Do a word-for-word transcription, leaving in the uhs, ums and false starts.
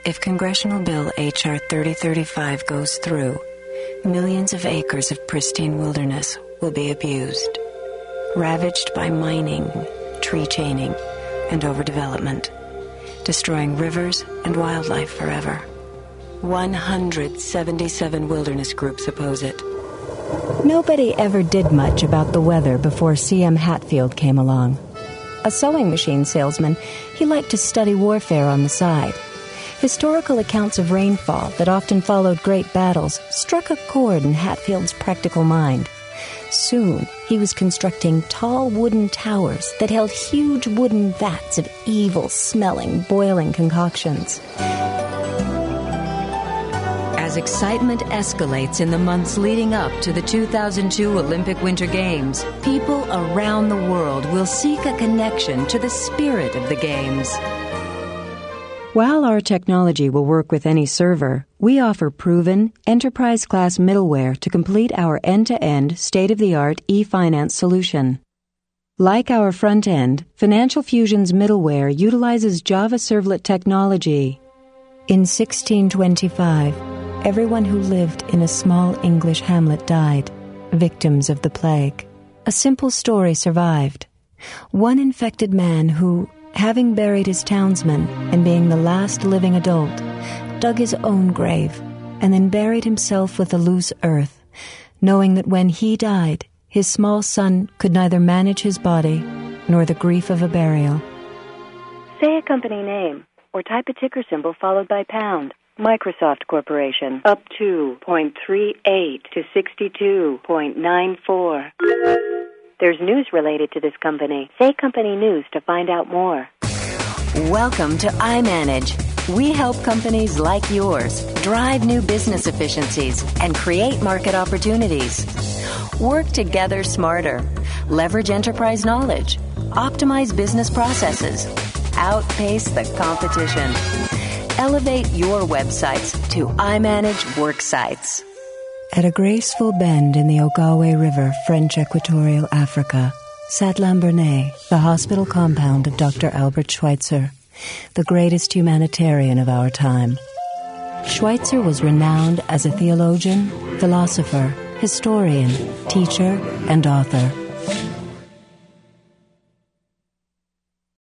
If Congressional Bill H R thirty thirty-five goes through, millions of acres of pristine wilderness will be abused, ravaged by mining, tree chaining, and overdevelopment, destroying rivers and wildlife forever. one hundred seventy-seven wilderness groups oppose it. Nobody ever did much about the weather before C M Hatfield came along. A sewing machine salesman, he liked to study warfare on the side. Historical accounts of rainfall that often followed great battles struck a chord in Hatfield's practical mind. Soon, he was constructing tall wooden towers that held huge wooden vats of evil-smelling, boiling concoctions. As excitement escalates in the months leading up to the two thousand two Olympic Winter Games, people around the world will seek a connection to the spirit of the Games. While our technology will work with any server, we offer proven, enterprise-class middleware to complete our end-to-end, state-of-the-art e-finance solution. Like our front end, Financial Fusion's middleware utilizes Java Servlet technology. In sixteen twenty-five, everyone who lived in a small English hamlet died, victims of the plague. A simple story survived. One infected man who, having buried his townsman and being the last living adult, dug his own grave and then buried himself with the loose earth, knowing that when he died, his small son could neither manage his body nor the grief of a burial. Say a company name or type a ticker symbol followed by pound. Microsoft Corporation, up two point three eight to sixty-two point nine four. There's news related to this company. Say company news to find out more. Welcome to iManage. We help companies like yours drive new business efficiencies and create market opportunities. Work together smarter. Leverage enterprise knowledge. Optimize business processes. Outpace the competition. Elevate your websites to iManage Worksites. At a graceful bend in the Ogawe River, French Equatorial Africa, sat Lambernet, the hospital compound of Doctor Albert Schweitzer, the greatest humanitarian of our time. Schweitzer was renowned as a theologian, philosopher, historian, teacher, and author.